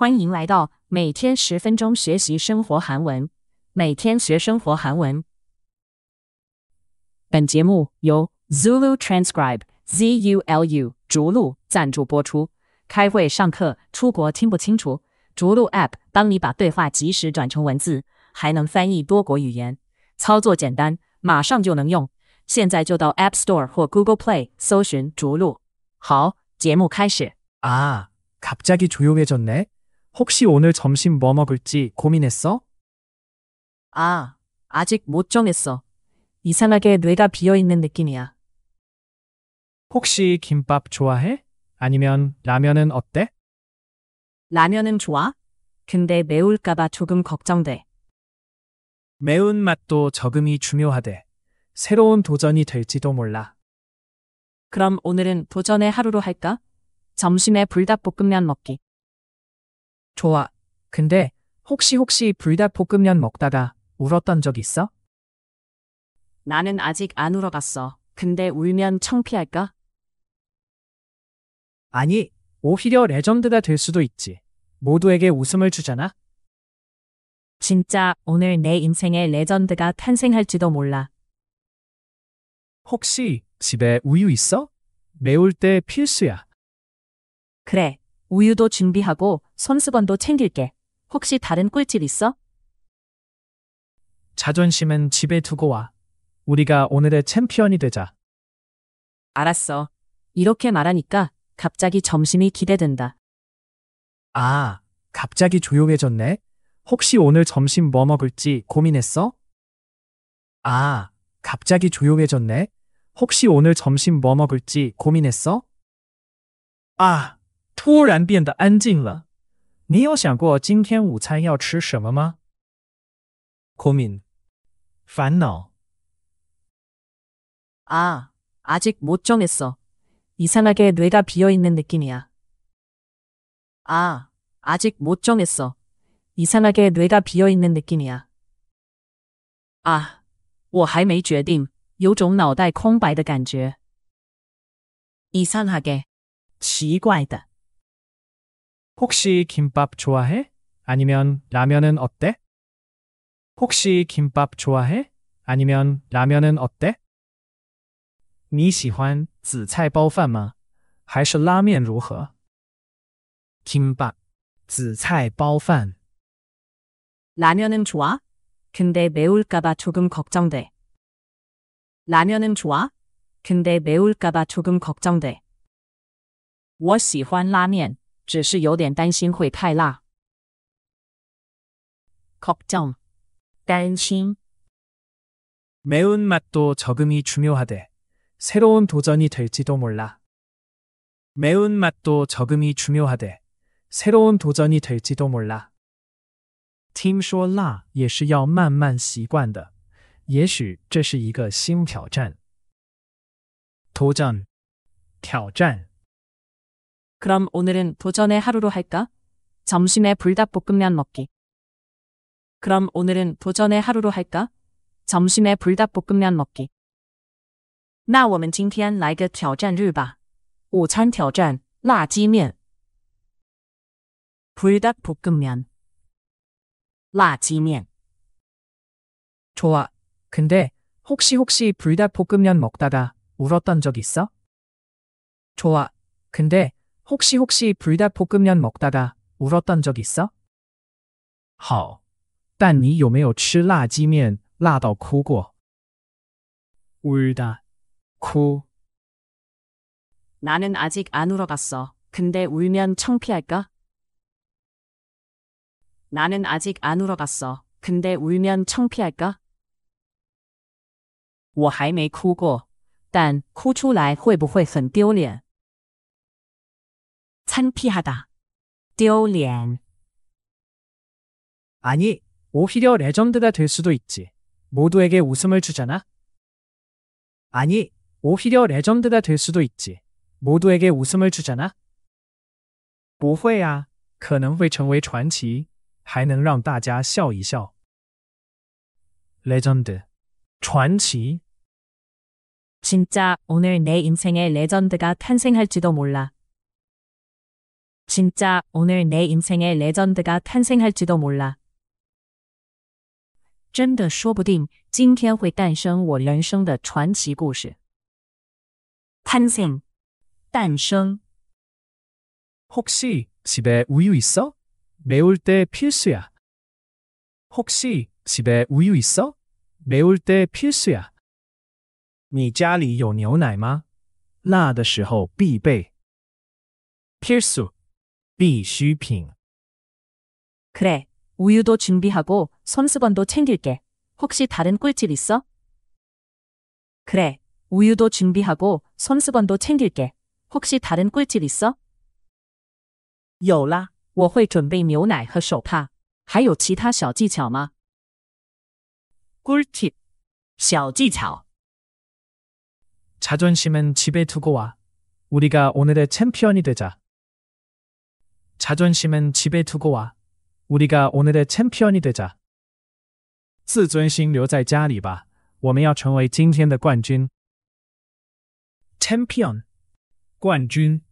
欢迎来到每天10分钟学习生活韩文，每天学生活韩文。本节目由 Zulu Transcribe ZULU 逐鹿赞助播出。开会、上课、出国听不清楚，逐鹿 App 帮你把对话及时转成文字，还能翻译多国语言，操作简单，马上就能用。现在就到 App Store 或 Google Play 搜寻逐鹿。好，节目开始。 아, 갑자기 조용해졌네. 혹시 오늘 점심 뭐 먹을지 고민했어? 아, 아직 못 정했어. 이상하게 뇌가 비어있는 느낌이야. 혹시 김밥 좋아해? 아니면 라면은 어때? 라면은 좋아? 근데 매울까봐 조금 걱정돼. 매운맛도 적응이 중요하대. 새로운 도전이 될지도 몰라. 그럼 오늘은 도전의 하루로 할까? 점심에 불닭볶음면 먹기. 좋아. 근데 혹시 불닭볶음면 먹다가 울었던 적 있어? 나는 아직 안 울어봤어. 근데 울면 창피할까? 아니, 오히려 레전드가 될 수도 있지. 모두에게 웃음을 주잖아. 진짜 오늘 내 인생의 레전드가 탄생할지도 몰라. 혹시 집에 우유 있어? 매울 때 필수야. 그래, 우유도 준비하고 손수건도 챙길게. 혹시 다른 꿀팁 있어? 자존심은 집에 두고 와. 우리가 오늘의 챔피언이 되자. 알았어. 이렇게 말하니까 갑자기 점심이 기대된다. 아, 갑자기 조용해졌네. 혹시 오늘 점심 뭐 먹을지 고민했어? 아, 갑자기 조용해졌네. 혹시 오늘 점심 뭐 먹을지 고민했어? 啊，突然变得安静了。你有想过今天午餐要吃什么吗？ 고민, 烦恼。 아, 아직 못 정했어. 이상하게 뇌가 비어있는 느낌이야. 아, 아직 못 정했어. 이상하게 뇌가 비어있는 느낌이야. 아, 我还没决定，有种脑袋空白的感觉。이상하게, 奇怪的。 혹시 김밥 좋아해? 아니면 라면은 어때? 혹시 김밥 좋아해? 아니면 라면은 어때? 你喜欢紫菜包饭吗？还是拉面如何？ 김밥, 紫菜包饭。 라면은 좋아? 근데 매울까봐 조금 걱정돼. 라면은 좋아? 근데 매울까봐 조금 걱정돼. 我喜欢拉面，只是有点担心会太辣。걱정, 担心。 매운맛도 적응이 중요하대. 새로운 도전이 될지도 몰라. 매운맛도 적응이 중요하대. 새로운 도전이 될지도 몰라. 听说辣也是要慢慢习惯的，也许这是一个新挑战。도전, 挑战。 그럼 오늘은 도전의 하루로 할까? 점심에 불닭볶음면 먹기. 그럼 오늘은 도전의 하루로 할까? 점심에 불닭볶음면 먹기. 那我们今天来个挑战日吧。午餐挑战辣鸡面。불닭볶음면, 辣鸡面。 좋아. 근데 혹시 불닭볶음면 먹다가 울었던 적 있어? 좋아. 근데 혹시 불닭볶음면 먹다가 울었던 적 있어? 好，但你有没有吃辣鸡面辣到哭过？ 울다,哭。 나는 아직 안 울어봤어. 근데 울면 창피할까? 나는 아직 안 울어봤어. 근데 울면 창피할까? 我还没哭过，但哭出来会不会很丢脸？ 창피하다, 丢脸。 아니, 오히려 레전드가 될 수도 있지. 모두에게 웃음을 주잖아. 아니, 오히려 레전드가 될 수도 있지. 모두에게 웃음을 주잖아. 不会啊，可能会成为传奇，还能让大家笑一笑。 레전드, 传奇。 진짜 오늘 내 인생의 레전드가 탄생할지도 몰라. 진짜 오늘 내 인생의 레전드가 탄생할지도 몰라. 真的说不定今天会诞生我人生的传奇故事。탄생，诞生。 혹시 집에 우유 있어? 매울 때 필수야. 혹시 집에 우유 있어? 매울 때 필수야. 你家里有牛奶吗？辣的时候必备。필수，必需品。 그래, 우유도 준비하고 손수건도 챙길게. 혹시 다른 꿀팁 있어? 그래, 우유도 준비하고 손수건도 챙길게. 혹시 다른 꿀팁 있어? 有啦，我会准备牛奶和手帕。还有其他小技巧吗？ 꿀팁, 小技巧。 자존심은 집에 두고 와. 우리가 오늘의 챔피언이 되자. 자존심은 집에 두고 와. 우리가 오늘의 챔피언이 되자. 自尊心留在家里吧，我们要成为今天的冠军。챔피언， 冠军。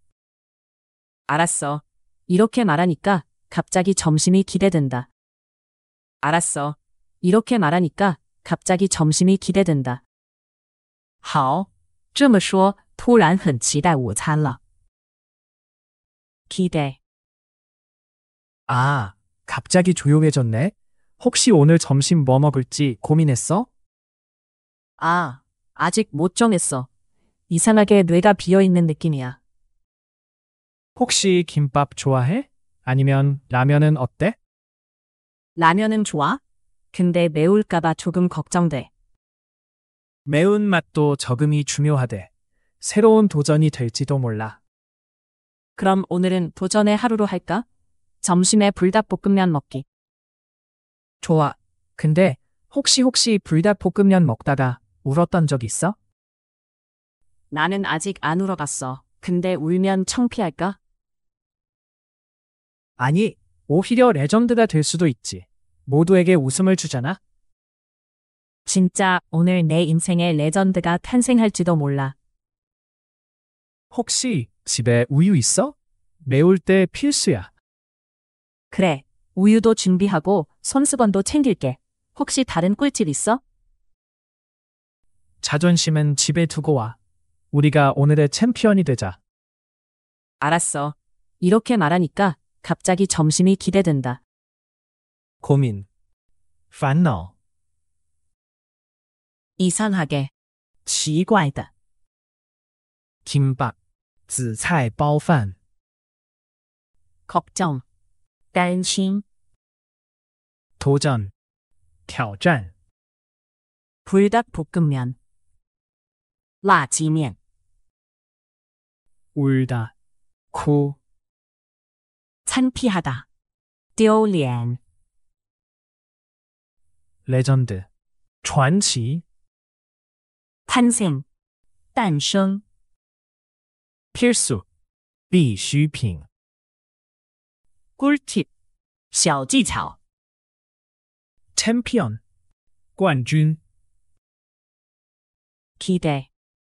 알았어. 이렇게 말하니까 갑자기 점심이 기대된다. 알았어. 이렇게 말하니까 갑자기 점심이 기대된다. 好，这么说，突然很期待午餐了。기대. 아, 갑자기 조용해졌네. 혹시 오늘 점심 뭐 먹을지 고민했어? 아, 아직 못 정했어. 이상하게 뇌가 비어있는 느낌이야. 혹시 김밥 좋아해? 아니면 라면은 어때? 라면은 좋아? 근데 매울까봐 조금 걱정돼. 매운맛도 적응이 중요하대. 새로운 도전이 될지도 몰라. 그럼 오늘은 도전의 하루로 할까? 점심에 불닭볶음면 먹기. 좋아. 근데 혹시 불닭볶음면 먹다가 울었던 적 있어? 나는 아직 안 울어갔어. 근데 울면 창피할까? 아니, 오히려 레전드가 될 수도 있지. 모두에게 웃음을 주잖아. 진짜 오늘 내 인생의 레전드가 탄생할지도 몰라. 혹시 집에 우유 있어? 매울 때 필수야. 그래, 우유도 준비하고 손수건도 챙길게. 혹시 다른 꿀팁 있어? 자존심은 집에 두고 와. 우리가 오늘의 챔피언이 되자. 알았어. 이렇게 말하니까 갑자기 점심이 기대된다. 고민, 烦恼。 이상하게, 奇怪的。 김밥, 紫菜包饭。 걱정, 担心。 도전, 挑战。 불닭볶음면, 辣鸡面。 울다,哭。 창피하다, 丢脸。 레전드, 传奇。 탄생, 诞生。 필수, 必需品。 꿀팁, 小技巧。 챔피언, 冠军。 기대。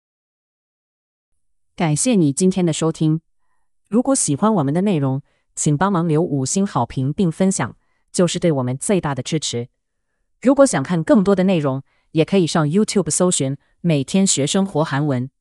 感谢你今天的收听。如果喜欢我们的内容，请帮忙留5星好评并分享，就是对我们最大的支持。如果想看更多的内容，也可以上 YouTube 搜寻“每天学生活韩文”。